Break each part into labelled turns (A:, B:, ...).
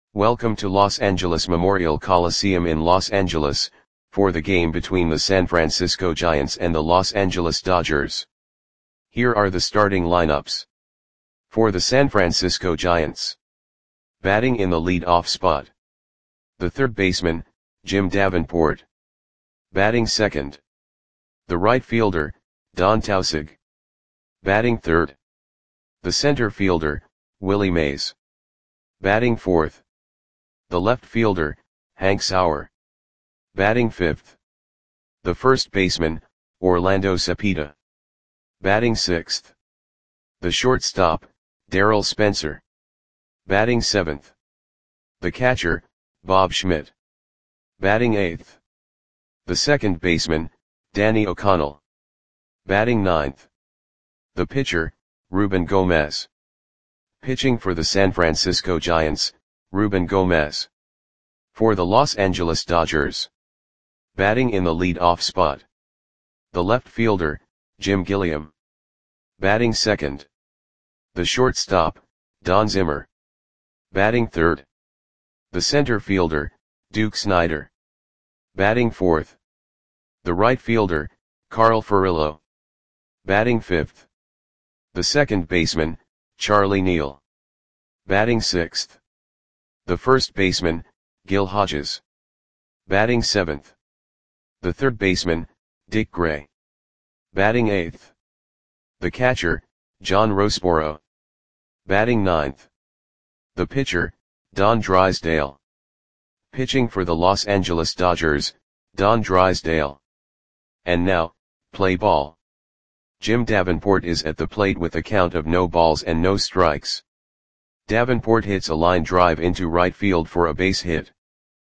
A: Welcome to Los Angeles Memorial Coliseum in Los Angeles, for the game between the San Francisco Giants and the Los Angeles Dodgers. Here are the starting lineups. For the San Francisco Giants. Batting in the lead-off spot. The third baseman, Jim Davenport. Batting second. The right fielder, Don Tausig. Batting third. The center fielder, Willie Mays. Batting fourth. The left fielder, Hank Sauer. Batting fifth. The first baseman, Orlando Cepeda. Batting sixth. The shortstop, Darryl Spencer. Batting seventh. The catcher, Bob Schmidt. Batting eighth. The second baseman, Danny O'Connell. Batting ninth. The pitcher, Ruben Gomez. Pitching for the San Francisco Giants, Ruben Gomez. For the Los Angeles Dodgers. Batting in the lead-off spot. The left fielder, Jim Gilliam. Batting second. The shortstop, Don Zimmer. Batting third. The center fielder, Duke Snider. Batting fourth. The right fielder, Carl Furillo. Batting fifth. The second baseman, Charlie Neal. Batting sixth. The first baseman, Gil Hodges. Batting seventh. The third baseman, Dick Gray. Batting eighth. The catcher, John Roseboro. Batting ninth. The pitcher, Don Drysdale. Pitching for the Los Angeles Dodgers, Don Drysdale. And now, play ball. Jim Davenport is at the plate with a count of no balls and no strikes. Davenport hits a line drive into right field for a base hit.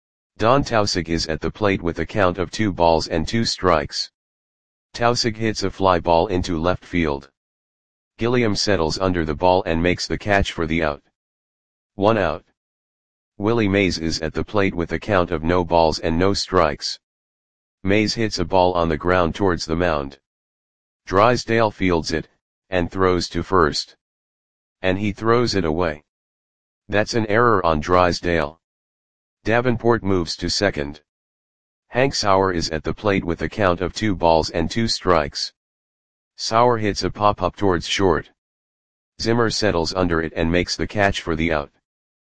A: Don Tausig is at the plate with a count of 2 balls and 2 strikes. Tausig hits a fly ball into left field. Gilliam settles under the ball and makes the catch for the out. 1 out. Willie Mays is at the plate with a count of no balls and no strikes. Mays hits a ball on the ground towards the mound. Drysdale fields it, and throws to first. And he throws it away. That's an error on Drysdale. Davenport moves to second. Hank Sauer is at the plate with a count of 2 balls and 2 strikes. Sauer hits a pop-up towards short. Zimmer settles under it and makes the catch for the out.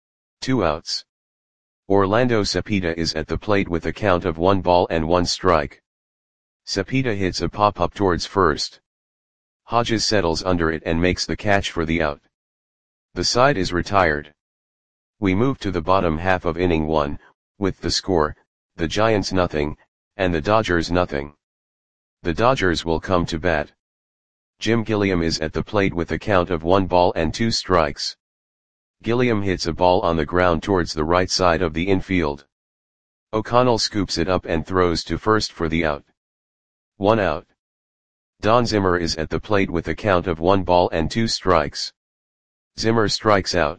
A: 2 outs. Orlando Cepeda is at the plate with a count of 1 ball and 1 strike. Cepeda hits a pop-up towards first. Hodges settles under it and makes the catch for the out. The side is retired. We move to the bottom half of inning 1, with the score, the Giants nothing, and the Dodgers nothing. The Dodgers will come to bat. Jim Gilliam is at the plate with a count of 1 ball and 2 strikes. Gilliam hits a ball on the ground towards the right side of the infield. O'Connell scoops it up and throws to first for the out. 1 out. Don Zimmer is at the plate with a count of 1 ball and 2 strikes. Zimmer strikes out.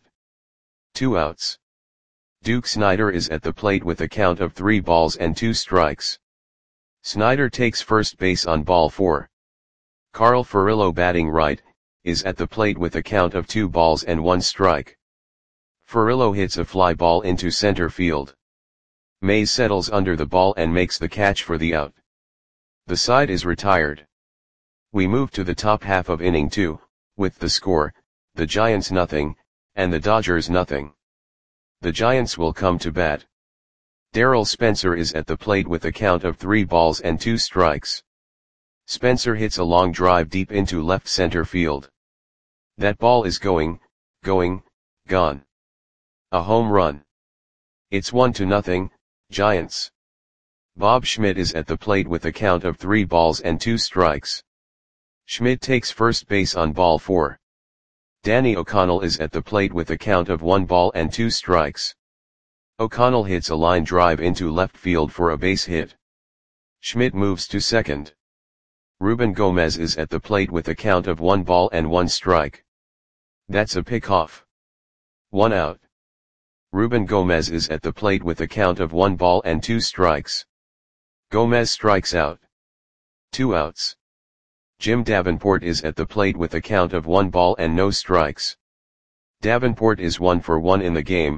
A: 2 outs. Duke Snider is at the plate with a count of 3 balls and 2 strikes. Snider takes first base on ball 4. Carl Furillo, batting right, is at the plate with a count of 2 balls and 1 strike. Furillo hits a fly ball into center field. Mays settles under the ball and makes the catch for the out. The side is retired. We move to the top half of inning 2, with the score, the Giants nothing, and the Dodgers nothing. The Giants will come to bat. Darryl Spencer is at the plate with a count of 3 balls and 2 strikes. Spencer hits a long drive deep into left center field. That ball is gone. A home run. It's 1-0, Giants. Bob Schmidt is at the plate with a count of 3 balls and 2 strikes. Schmidt takes first base on ball 4. Danny O'Connell is at the plate with a count of 1 ball and 2 strikes. O'Connell hits a line drive into left field for a base hit. Schmidt moves to second. Ruben Gomez is at the plate with a count of 1 ball and 1 strike. That's a pickoff. 1 out. Ruben Gomez is at the plate with a count of 1 ball and 2 strikes. Gomez strikes out. 2 outs. Jim Davenport is at the plate with a count of 1 ball and no strikes. Davenport is 1 for 1 in the game,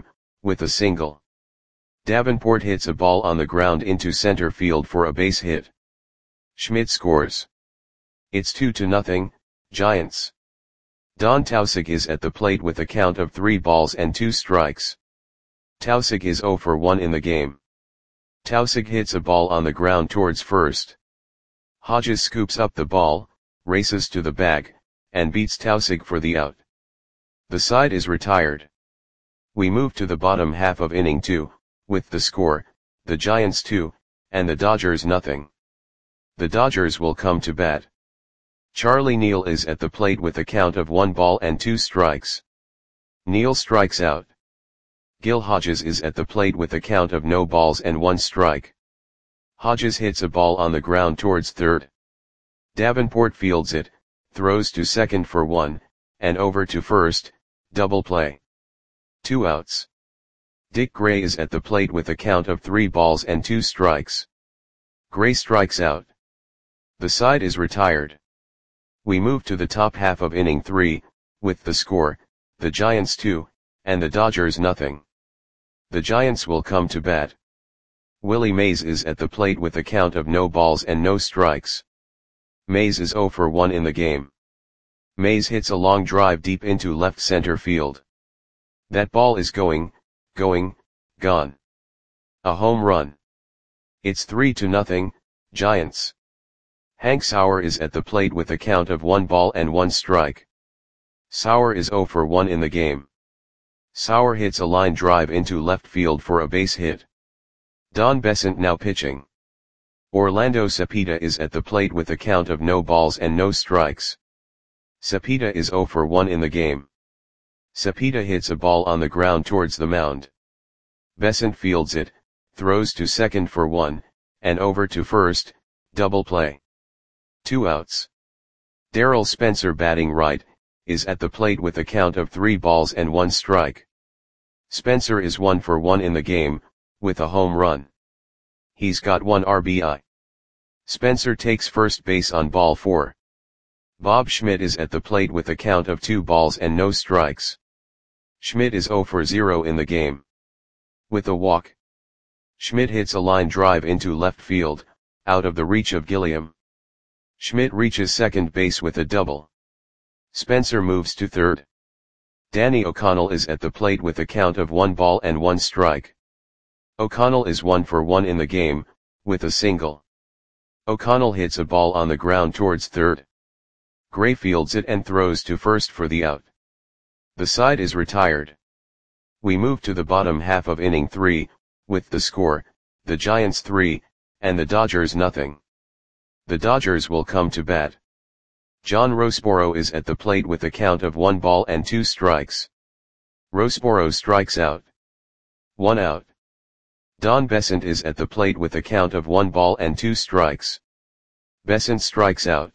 A: with a single. Davenport hits a ball on the ground into center field for a base hit. Schmidt scores. It's 2-0, Giants. Don Tausig is at the plate with a count of 3 balls and 2 strikes. Tausig is 0 for 1 in the game. Tausig hits a ball on the ground towards first. Hodges scoops up the ball, races to the bag, and beats Tausig for the out. The side is retired. We move to the bottom half of inning 2, with the score, the Giants 2, and the Dodgers nothing. The Dodgers will come to bat. Charlie Neal is at the plate with a count of 1 ball and 2 strikes. Neal strikes out. Gil Hodges is at the plate with a count of no balls and 1 strike. Hodges hits a ball on the ground towards third. Davenport fields it, throws to second for 1, and over to first, double play. 2 outs. Dick Gray is at the plate with a count of 3 balls and 2 strikes. Gray strikes out. The side is retired. We move to the top half of inning 3, with the score, the Giants 2, and the Dodgers nothing. The Giants will come to bat. Willie Mays is at the plate with a count of no balls and no strikes. Mays is 0 for 1 in the game. Mays hits a long drive deep into left center field. That ball is gone. A home run. It's 3-0, Giants. Hank Sauer is at the plate with a count of 1 ball and 1 strike. Sauer is 0 for 1 in the game. Sauer hits a line drive into left field for a base hit. Don Besant now pitching. Orlando Cepeda is at the plate with a count of no balls and no strikes. Cepeda is 0 for 1 in the game. Cepeda hits a ball on the ground towards the mound. Besant fields it, throws to second for 1, and over to first, double play. 2 outs. Darrell Spencer batting right, is at the plate with a count of 3 balls and 1 strike. Spencer is 1 for 1 in the game, with a home run. He's got 1 RBI. Spencer takes first base on ball 4. Bob Schmidt is at the plate with a count of 2 balls and no strikes. Schmidt is 0 for 0 in the game. With a walk. Schmidt hits a line drive into left field, out of the reach of Gilliam. Schmidt reaches second base with a double. Spencer moves to third. Danny O'Connell is at the plate with a count of 1 ball and 1 strike. O'Connell is 1 for 1 in the game, with a single. O'Connell hits a ball on the ground towards third. Gray fields it and throws to first for the out. The side is retired. We move to the bottom half of inning 3, with the score, the Giants 3, and the Dodgers nothing. The Dodgers will come to bat. John Roseboro is at the plate with a count of 1 ball and 2 strikes. Roseboro strikes out. 1 out. Don Besant is at the plate with a count of 1 ball and 2 strikes. Besant strikes out.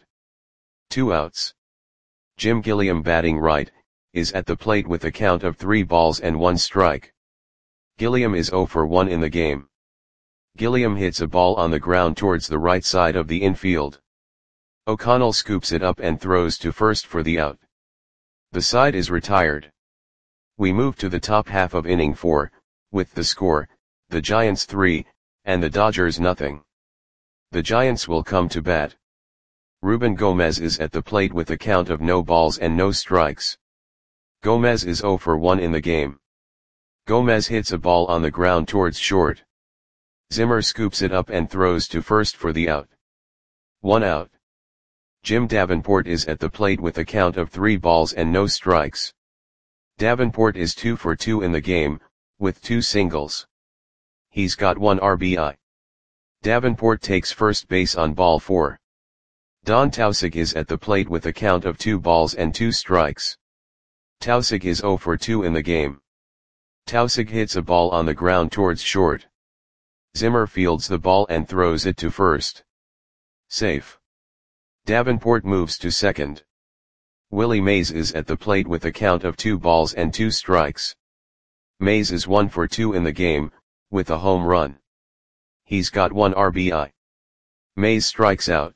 A: 2 outs. Jim Gilliam batting right, is at the plate with a count of 3 balls and 1 strike. Gilliam is 0 for 1 in the game. Gilliam hits a ball on the ground towards the right side of the infield. O'Connell scoops it up and throws to first for the out. The side is retired. We move to the top half of inning 4, with the score, the Giants 3, and the Dodgers nothing. The Giants will come to bat. Ruben Gomez is at the plate with a count of no balls and no strikes. Gomez is 0 for 1 in the game. Gomez hits a ball on the ground towards short. Zimmer scoops it up and throws to first for the out. 1 out. Jim Davenport is at the plate with a count of 3 balls and no strikes. Davenport is 2 for 2 in the game, with 2 singles. He's got 1 RBI. Davenport takes first base on ball 4. Don Tausig is at the plate with a count of 2 balls and 2 strikes. Tausig is 0 for 2 in the game. Tausig hits a ball on the ground towards short. Zimmer fields the ball and throws it to first. Safe. Davenport moves to second. Willie Mays is at the plate with a count of 2 balls and 2 strikes. Mays is 1 for 2 in the game, with a home run. He's got 1 RBI. Mays strikes out.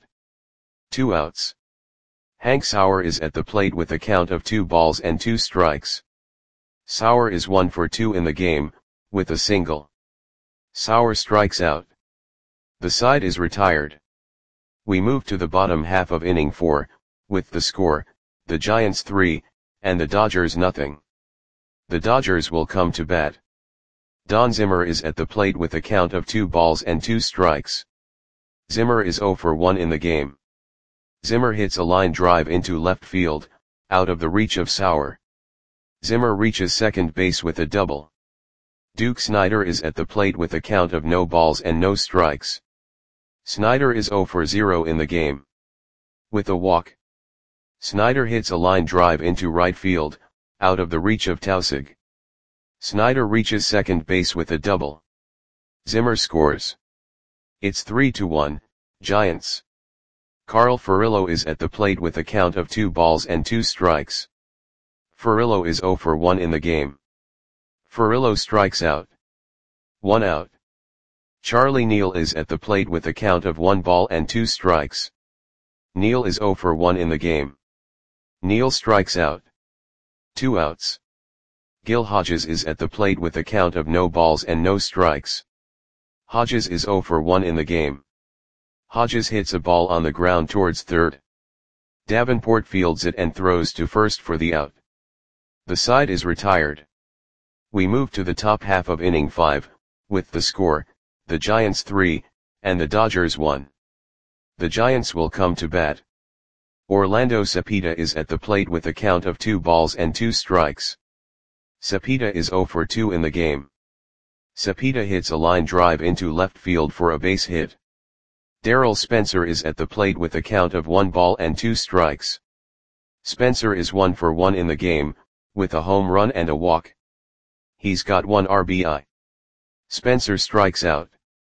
A: 2 outs. Hank Sauer is at the plate with a count of 2 balls and 2 strikes. Sauer is 1 for 2 in the game, with a single. Sauer strikes out. The side is retired. We move to the bottom half of inning 4, with the score, the Giants 3, and the Dodgers nothing. The Dodgers will come to bat. Don Zimmer is at the plate with a count of 2 balls and 2 strikes. Zimmer is 0 for 1 in the game. Zimmer hits a line drive into left field, out of the reach of Sauer. Zimmer reaches second base with a double. Duke Snider is at the plate with a count of no balls and no strikes. Snider is 0 for 0 in the game. With a walk. Snider hits a line drive into right field, out of the reach of Tausig. Snider reaches second base with a double. Zimmer scores. It's 3-1, Giants. Carl Furillo is at the plate with a count of 2 balls and 2 strikes. Furillo is 0 for 1 in the game. Furillo strikes out. 1 out. Charlie Neal is at the plate with a count of 1 ball and 2 strikes. Neal is 0 for 1 in the game. Neal strikes out. 2 outs. Gil Hodges is at the plate with a count of no balls and no strikes. Hodges is 0 for 1 in the game. Hodges hits a ball on the ground towards third. Davenport fields it and throws to first for the out. The side is retired. We move to the top half of inning 5, with the score, the Giants 3, and the Dodgers 1. The Giants will come to bat. Orlando Cepeda is at the plate with a count of 2 balls and 2 strikes. Cepeda is 0 for 2 in the game. Cepeda hits a line drive into left field for a base hit. Darryl Spencer is at the plate with a count of 1 ball and 2 strikes. Spencer is 1 for 1 in the game, with a home run and a walk. He's got 1 RBI. Spencer strikes out.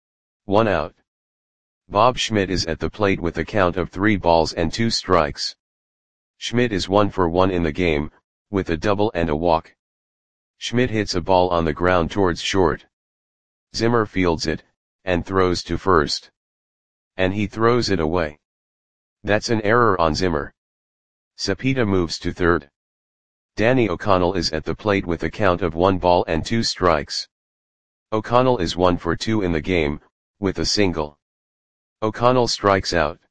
A: 1 out. Bob Schmidt is at the plate with a count of 3 balls and 2 strikes. Schmidt is 1 for 1 in the game, with a double and a walk. Schmidt hits a ball on the ground towards short. Zimmer fields it, and throws to first. And he throws it away. That's an error on Zimmer. Cepeda moves to third. Danny O'Connell is at the plate with a count of 1 ball and 2 strikes. O'Connell is 1 for 2 in the game, with a single. O'Connell strikes out.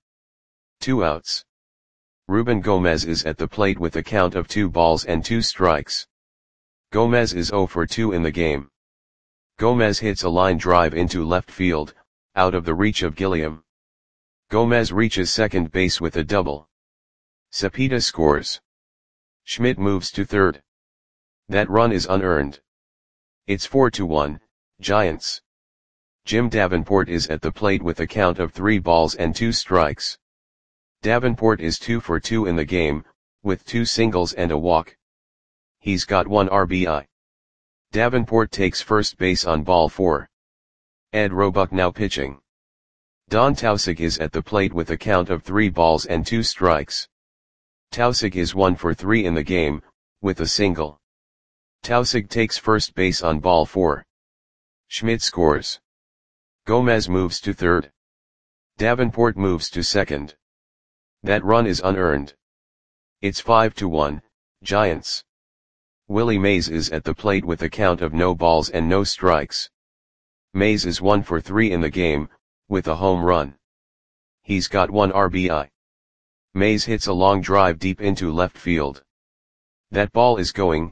A: 2 outs. Ruben Gomez is at the plate with a count of 2 balls and 2 strikes. Gomez is 0 for 2 in the game. Gomez hits a line drive into left field, out of the reach of Gilliam. Gomez reaches second base with a double. Cepeda scores. Schmidt moves to third. That run is unearned. It's 4-1, Giants. Jim Davenport is at the plate with a count of 3 balls and 2 strikes. Davenport is 2 for 2 in the game, with 2 singles and a walk. He's got 1 RBI. Davenport takes first base on ball 4. Ed Roebuck now pitching. Don Tausig is at the plate with a count of 3 balls and 2 strikes. Tausig is 1 for 3 in the game, with a single. Tausig takes first base on ball 4. Schmidt scores. Gomez moves to third. Davenport moves to second. That run is unearned. It's 5-1, Giants. Willie Mays is at the plate with a count of no balls and no strikes. Mays is 1 for 3 in the game, with a home run. He's got 1 RBI. Mays hits a long drive deep into left field. That ball is gone.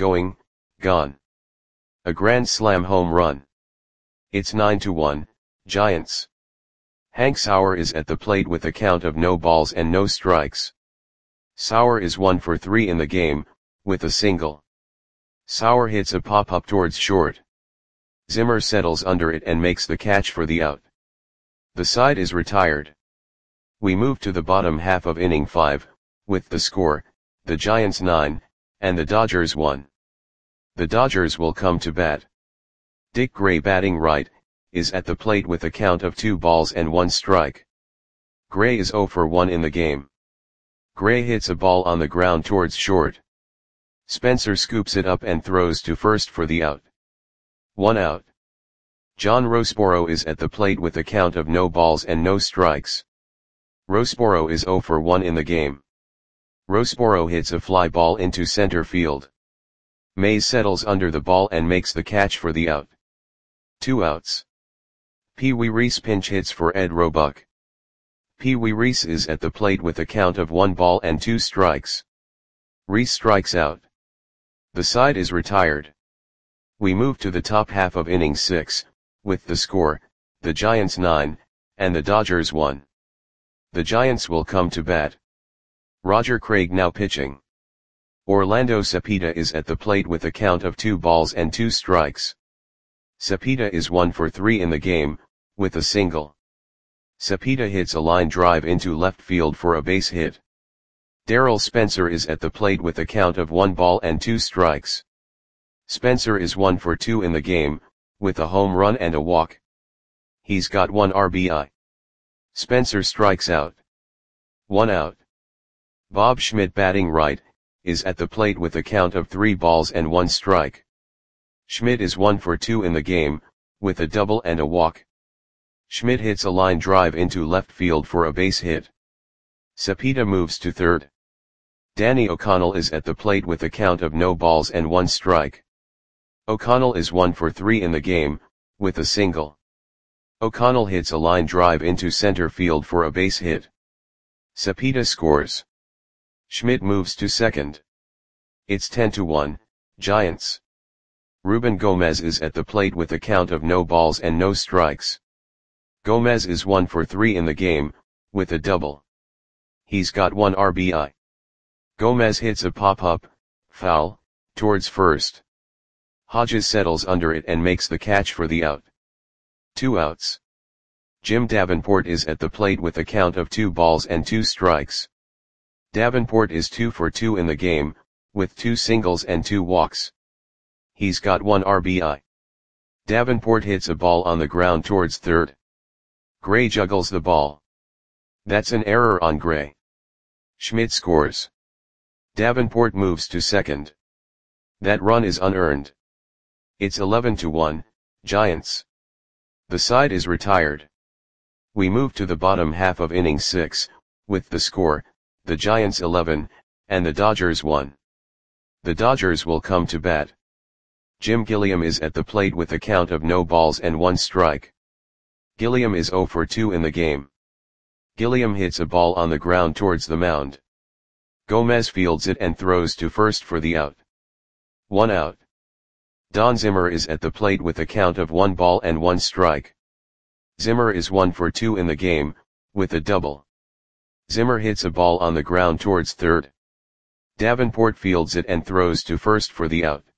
A: A grand slam home run. It's 9-1, Giants. Hank Sauer is at the plate with a count of no balls and no strikes. Sauer is 1 for 3 in the game, with a single. Sauer hits a pop-up towards short. Zimmer settles under it and makes the catch for the out. The side is retired. We move to the bottom half of inning 5, with the score, the Giants 9, and the Dodgers 1. The Dodgers will come to bat. Dick Gray batting right, is at the plate with a count of 2 balls and 1 strike. Gray is 0 for 1 in the game. Gray hits a ball on the ground towards short. Spencer scoops it up and throws to first for the out. 1 out. John Roseboro is at the plate with a count of no balls and no strikes. Roseboro is 0 for 1 in the game. Roseboro hits a fly ball into center field. Mays settles under the ball and makes the catch for the out. 2 outs. Pee Wee Reese pinch hits for Ed Roebuck. Pee Wee Reese is at the plate with a count of 1 ball and 2 strikes. Reese strikes out. The side is retired. We move to the top half of inning 6, with the score, the Giants 9, and the Dodgers 1. The Giants will come to bat. Roger Craig now pitching. Orlando Cepeda is at the plate with a count of 2 balls and 2 strikes. Cepeda is 1 for 3 in the game, with a single. Cepeda hits a line drive into left field for a base hit. Darrell Spencer is at the plate with a count of 1 ball and 2 strikes. Spencer is 1 for 2 in the game, with a home run and a walk. He's got 1 RBI. Spencer strikes out. 1 out. Bob Schmidt batting right, is at the plate with a count of 3 balls and 1 strike. Schmidt is 1 for 2 in the game, with a double and a walk. Schmidt hits a line drive into left field for a base hit. Cepeda moves to third. Danny O'Connell is at the plate with a count of no balls and 1 strike. O'Connell is 1 for 3 in the game, with a single. O'Connell hits a line drive into center field for a base hit. Cepeda scores. Schmidt moves to second. It's 10-1, Giants. Ruben Gomez is at the plate with a count of no balls and no strikes. Gomez is 1 for 3 in the game, with a double. He's got 1 RBI. Gomez hits a pop-up, foul, towards first. Hodges settles under it and makes the catch for the out. 2 outs. Jim Davenport is at the plate with a count of 2 balls and 2 strikes. Davenport is 2 for 2 in the game, with 2 singles and 2 walks. He's got 1 RBI. Davenport hits a ball on the ground towards third. Gray juggles the ball. That's an error on Gray. Schmidt scores. Davenport moves to second. That run is unearned. It's 11-1, Giants. The side is retired. We move to the bottom half of inning 6, with the score, the Giants 11, and the Dodgers 1. The Dodgers will come to bat. Jim Gilliam is at the plate with a count of no balls and 1 strike. Gilliam is 0 for 2 in the game. Gilliam hits a ball on the ground towards the mound. Gomez fields it and throws to first for the out. 1 out. Don Zimmer is at the plate with a count of 1 ball and 1 strike. Zimmer is 1 for 2 in the game, with a double. Zimmer hits a ball on the ground towards third. Davenport fields it and throws to first for the out.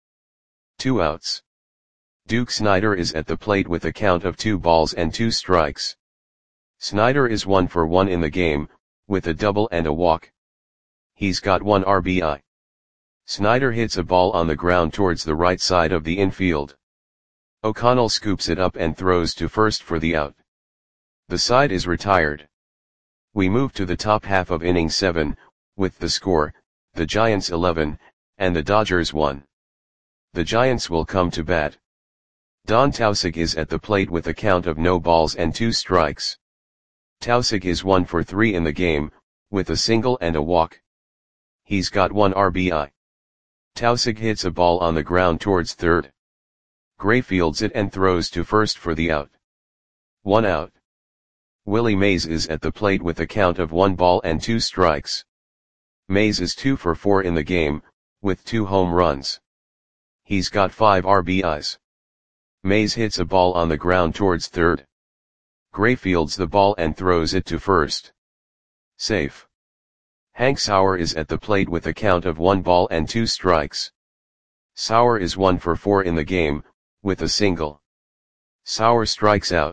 A: 2 outs. Duke Snider is at the plate with a count of 2 balls and 2 strikes. Snider is 1 for 1 in the game, with a double and a walk. He's got 1 RBI. Snider hits a ball on the ground towards the right side of the infield. O'Connell scoops it up and throws to first for the out. The side is retired. We move to the top half of inning 7, with the score, the Giants 11, and the Dodgers 1. The Giants will come to bat. Don Tausig is at the plate with a count of no balls and 2 strikes. Tausig is 1 for 3 in the game, with a single and a walk. He's got 1 RBI. Tausig hits a ball on the ground towards third. Gray fields it and throws to first for the out. 1 out. Willie Mays is at the plate with a count of 1 ball and 2 strikes. Mays is 2 for 4 in the game, with 2 home runs. He's got 5 RBIs. Mays hits a ball on the ground towards third. Gray fields the ball and throws it to first. Safe. Hank Sauer is at the plate with a count of 1 ball and 2 strikes. Sauer is 1 for 4 in the game, with a single. Sauer strikes out.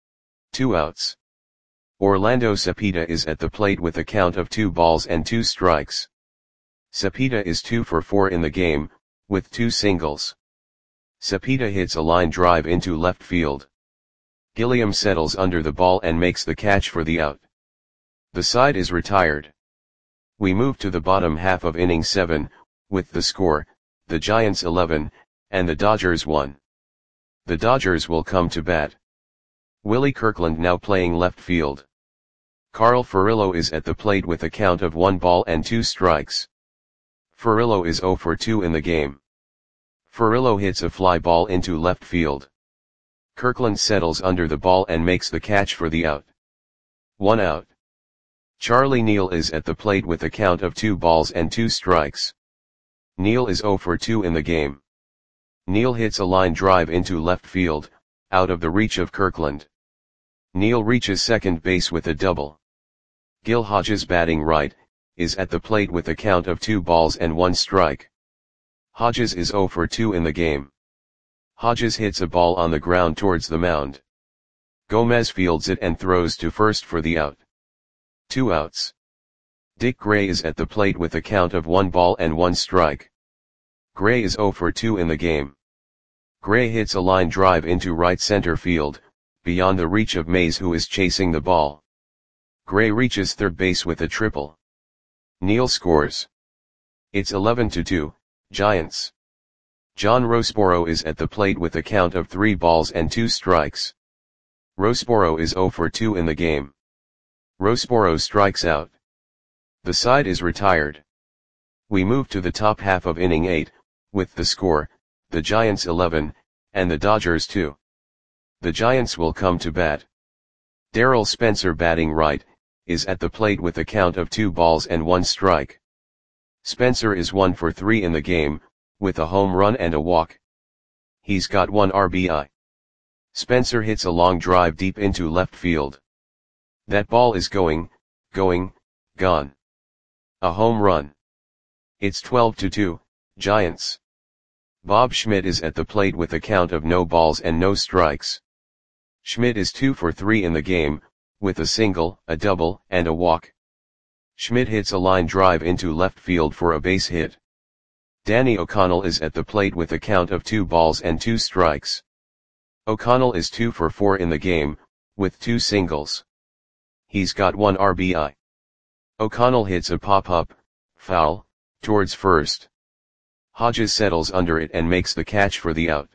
A: 2 outs. Orlando Cepeda is at the plate with a count of 2 balls and 2 strikes. Cepeda is 2 for 4 in the game, with 2 singles. Cepeda hits a line drive into left field. Gilliam settles under the ball and makes the catch for the out. The side is retired. We move to the bottom half of inning 7, with the score, the Giants 11, and the Dodgers 1. The Dodgers will come to bat. Willie Kirkland now playing left field. Carl Furillo is at the plate with a count of 1 ball and 2 strikes. Furillo is 0 for 2 in the game. Furillo hits a fly ball into left field. Kirkland settles under the ball and makes the catch for the out. 1 out. Charlie Neal is at the plate with a count of 2 balls and 2 strikes. Neal is 0 for 2 in the game. Neal hits a line drive into left field, out of the reach of Kirkland. Neal reaches second base with a double. Gil Hodges, batting right, is at the plate with a count of 2 balls and 1 strike. Hodges is 0 for 2 in the game. Hodges hits a ball on the ground towards the mound. Gomez fields it and throws to first for the out. 2 outs. Dick Gray is at the plate with a count of 1 ball and 1 strike. Gray is 0 for 2 in the game. Gray hits a line drive into right center field, beyond the reach of Mays, who is chasing the ball. Gray reaches third base with a triple. Neal scores. It's 11-2, Giants. John Rosboro is at the plate with a count of 3 balls and 2 strikes. Rosboro is 0 for 2 in the game. Rosboro strikes out. The side is retired. We move to the top half of inning 8, with the score, the Giants 11, and the Dodgers 2. The Giants will come to bat. Darrell Spencer, batting right, is at the plate with a count of 2 balls and 1 strike. Spencer is 1 for 3 in the game, with a home run and a walk. He's got 1 RBI. Spencer hits a long drive deep into left field. That ball is going, gone. A home run. It's 12-2, Giants. Bob Schmidt is at the plate with a count of no balls and no strikes. Schmidt is 2 for 3 in the game, with a single, a double, and a walk. Schmidt hits a line drive into left field for a base hit. Danny O'Connell is at the plate with a count of 2 balls and 2 strikes. O'Connell is 2 for 4 in the game, with 2 singles. He's got 1 RBI. O'Connell hits a pop-up, foul, towards first. Hodges settles under it and makes the catch for the out.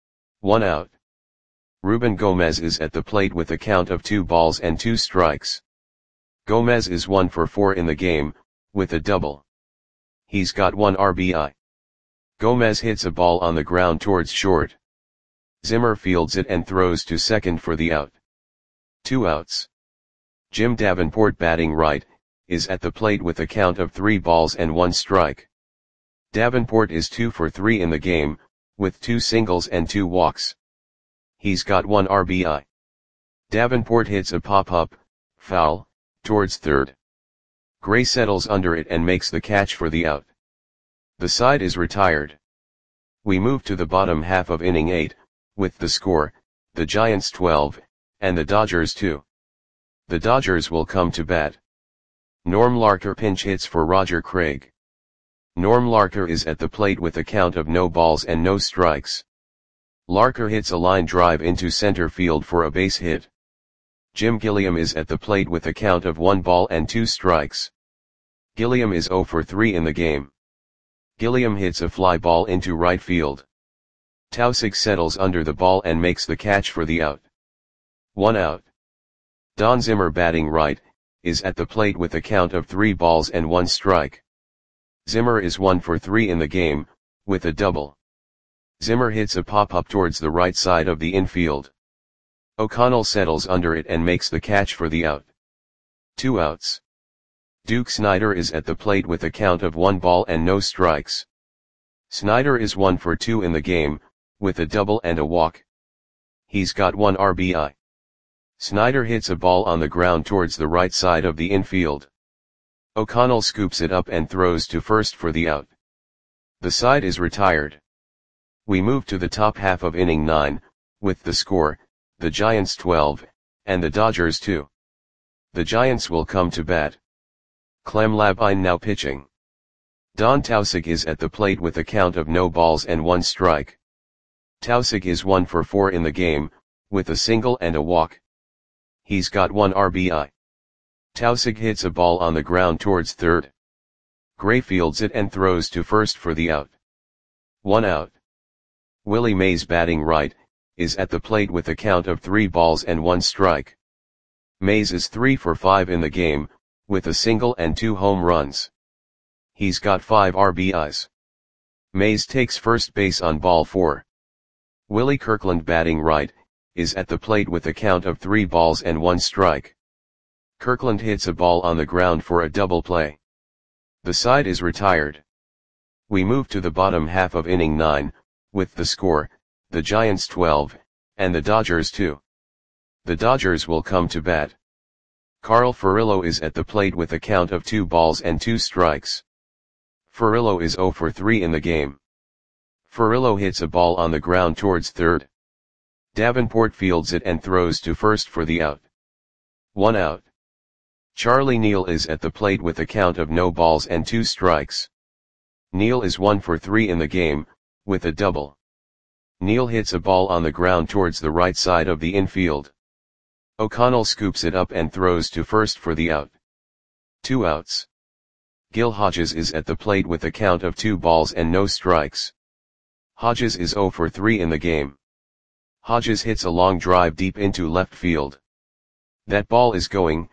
A: 1 out. Ruben Gomez is at the plate with a count of 2 balls and 2 strikes. Gomez is 1 for 4 in the game, with a double. He's got 1 RBI. Gomez hits a ball on the ground towards short. Zimmer fields it and throws to second for the out. 2 outs. Jim Davenport, batting right, is at the plate with a count of 3 balls and 1 strike. Davenport is 2 for 3 in the game, with 2 singles and 2 walks. He's got 1 RBI. Davenport hits a pop-up, foul, towards third. Gray settles under it and makes the catch for the out. The side is retired. We move to the bottom half of inning 8, with the score, the Giants 12, and the Dodgers 2. The Dodgers will come to bat. Norm Larker pinch hits for Roger Craig. Norm Larker is at the plate with a count of no balls and no strikes. Larker hits a line drive into center field for a base hit. Jim Gilliam is at the plate with a count of 1 ball and 2 strikes. Gilliam is 0 for 3 in the game. Gilliam hits a fly ball into right field. Tausig settles under the ball and makes the catch for the out. 1 out. Don Zimmer, batting right, is at the plate with a count of 3 balls and 1 strike. Zimmer is 1 for 3 in the game, with a double. Zimmer hits a pop-up towards the right side of the infield. O'Connell settles under it and makes the catch for the out. 2 outs. Duke Snider is at the plate with a count of 1 ball and no strikes. Snider is 1 for 2 in the game, with a double and a walk. He's got 1 RBI. Snider hits a ball on the ground towards the right side of the infield. O'Connell scoops it up and throws to first for the out. The side is retired. We move to the top half of inning 9, with the score, the Giants 12, and the Dodgers 2. The Giants will come to bat. Clem Labine now pitching. Don Tausig is at the plate with a count of no balls and 1 strike. Tausig is 1 for 4 in the game, with a single and a walk. He's got 1 RBI. Tausig hits a ball on the ground towards third. Gray fields it and throws to first for the out. 1 out. Willie Mays, batting right, is at the plate with a count of 3 balls and 1 strike. Mays is 3 for 5 in the game, with a single and 2 home runs. He's got 5 RBIs. Mays takes first base on ball 4. Willie Kirkland, batting right, is at the plate with a count of 3 balls and 1 strike. Kirkland hits a ball on the ground for a double play. The side is retired. We move to the bottom half of inning 9, with the score, the Giants 12, and the Dodgers 2. The Dodgers will come to bat. Carl Furillo is at the plate with a count of 2 balls and 2 strikes. Furillo is 0 for 3 in the game. Furillo hits a ball on the ground towards third. Davenport fields it and throws to first for the out. 1 out. Charlie Neal is at the plate with a count of no balls and 2 strikes. Neal is 1 for 3 in the game, with a double. Neal hits a ball on the ground towards the right side of the infield. O'Connell scoops it up and throws to first for the out. 2 outs. Gil Hodges is at the plate with a count of 2 balls and no strikes. Hodges is 0 for 3 in the game. Hodges hits a long drive deep into left field. That ball is gone.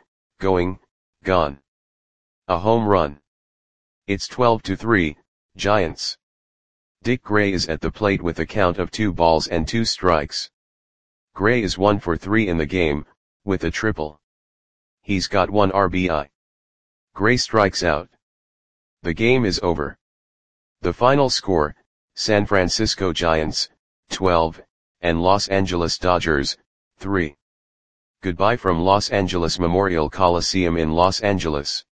A: A home run. It's 12-3, Giants. Dick Gray is at the plate with a count of 2 balls and 2 strikes. Gray is 1 for 3 in the game, with a triple. He's got 1 RBI. Gray strikes out. The game is over. The final score, San Francisco Giants, 12, and Los Angeles Dodgers, 3. Goodbye from Los Angeles Memorial Coliseum in Los Angeles.